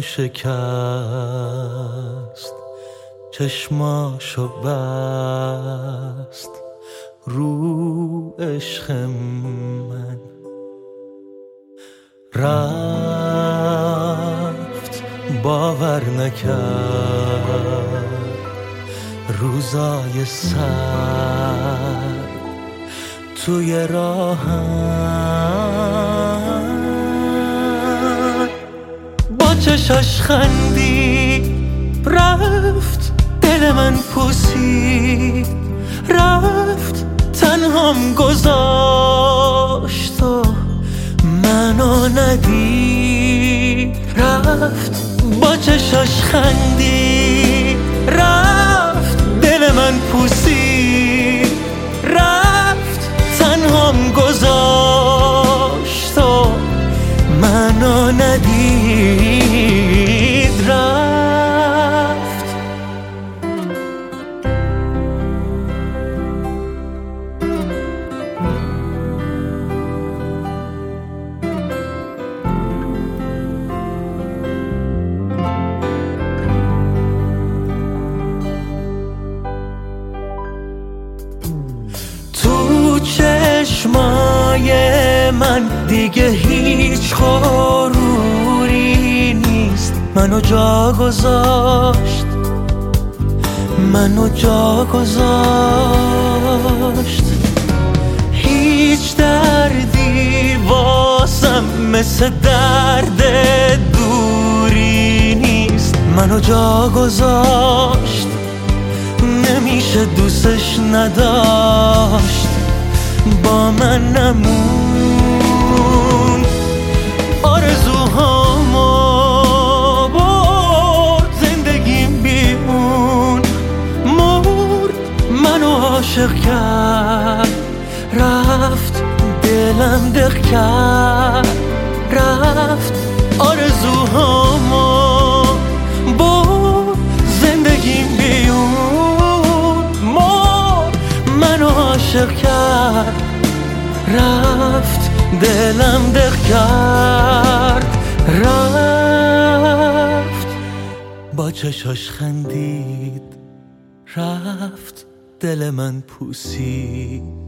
شکست، چشماشو بست رو عشق من. رفت باور نکرد روزای سر توی راهم. با چشاش خندی رفت، دل من پوسید رفت، تنهام گذاشت و منو ندید. رفت با چشاش خندی رفت، دل من پوسید رفت، تنهام گذاشت و منو ندید. رفت چشمای من دیگه هیچ غروری نیست. منو جا گذاشت، منو جا گذاشت. هیچ دردی واسم مثل درد دوری نیست. منو جا گذاشت، نمیشه دوستش نداشت. با من نمون، آرزوهامو برد، زندگیم بی اون مرد. منو عاشق کرد رفت، دلم دق کرد رفت. آرزوهامو برد، زندگیم بی اون مرد. منو عاشق کرد رفت، دلم دق کرد رفت. با چشاش خندید رفت، دل من پوسید